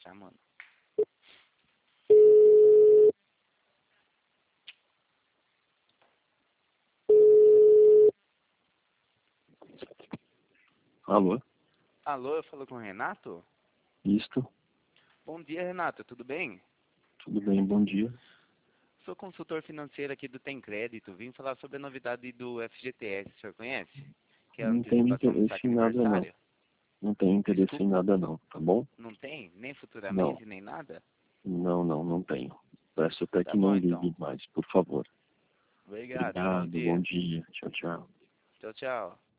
Chamando. Alô? Alô, eu falo com o Renato? Isto? Bom dia, Renato, tudo bem? Tudo bem, bom dia. Sou consultor financeiro aqui do Tem Crédito. Vim falar sobre a novidade do FGTS, o senhor conhece? Que é a Não tenho antecipação do interesse saque em nada não. aniversário. Não tenho interesse em Desculpa, nada não, tá bom? não tem? Nem Não, futuramente, nem nada? não tenho. Peço até Tá que bom, não então. ligue mais, por favor. Obrigado, bom Obrigado, bom dia. dia. Tchau, tchau. Tchau, tchau.